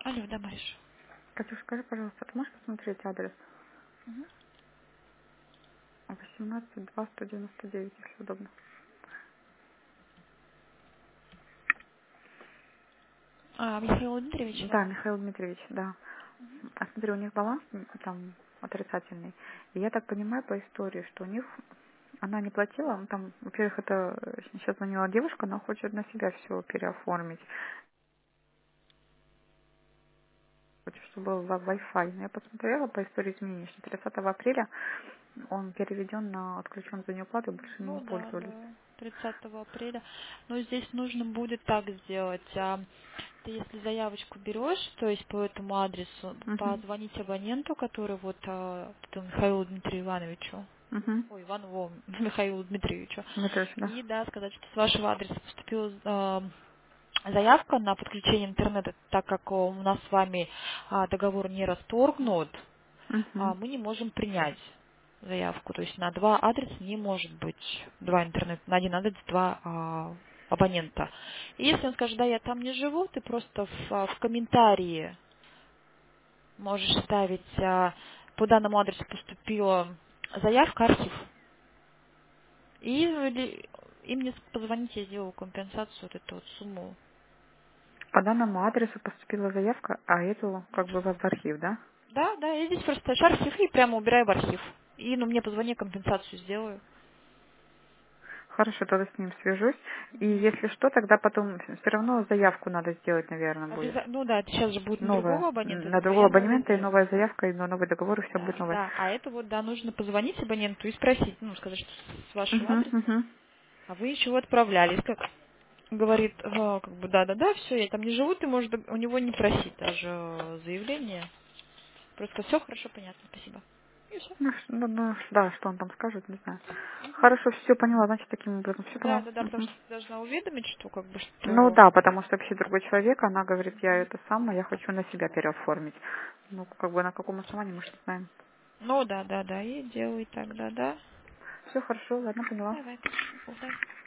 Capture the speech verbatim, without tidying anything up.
Алло, да, Мариш. Катюш, скажи, пожалуйста, ты можешь посмотреть адрес? Мгм. восемнадцать два сто девяносто девять, если удобно. А, Михаил Дмитриевич? Да, Михаил Дмитриевич, да. А смотри, у них баланс м, там отрицательный. И я так понимаю по истории, что у них она не платила, ну, там, во-первых, это э, сейчас звонила девушка, она хочет на себя все переоформить. Хочет, чтобы был ва- Wi-Fi. Но я посмотрела по истории изменений, что тридцатого апреля он переведен на отключен за неуплату, больше не Ну да, пользовались. да, тридцатого апреля. Но здесь нужно будет так сделать. А, ты если заявочку берешь, то есть по этому адресу, Угу. позвонить абоненту, который вот а, этому Михаилу Дмитрию Ивановичу, Угу. ой, Иванову Михаилу Дмитриевичу, Дмитриевич, да. и да, сказать, что с вашего адреса поступила а, заявка на подключение интернета, так как у нас с вами а, договор не расторгнут, Угу. а, мы не можем принять заявку. То есть на два адреса не может быть два интернета, на один адрес два а, абонента. И если он скажет, да, я там не живу, ты просто в, а, в комментарии можешь ставить, а, по данному адресу поступила заявка, архив. И или- им мне позвонить, я сделаю компенсацию, вот эту вот сумму. По данному адресу поступила заявка, а эту как бы в архив, да? Да, да, я здесь просто ставишь архив и прямо убираю в архив. И ну, мне позвони, компенсацию сделаю. Хорошо, тогда с ним свяжусь. И Мгм. если что, тогда потом все равно заявку надо сделать, наверное, будет. Обяза- Ну да, сейчас же будет на Новая. другого абонента На договор, другого я новый абонемента и сделаю. новая заявка, и на новый договор, и все будет Да, новое. да, а это вот, да, нужно позвонить абоненту и спросить, ну, сказать, что с вашего Угу, адреса, угу. а вы еще отправлялись. Как говорит, «А, как бы, да-да-да, все, я там не живу, ты можешь дог- у него не просить даже э, заявление. Просто все хорошо, понятно, спасибо. И все. Ну, ш- ну, ну, да, что он там скажет, не знаю. Хорошо, все поняла, значит, таким образом все Да, поняла. да, да, потому Мгм. что ты должна уведомить, что как бы Ну что. да, потому что вообще другой человек, она говорит, я это самое, я хочу на себя переоформить. Ну, как бы на каком основании, мы же не знаем. Ну да, да, да, и делай тогда, да. Все хорошо, ладно, поняла. Давай, давай.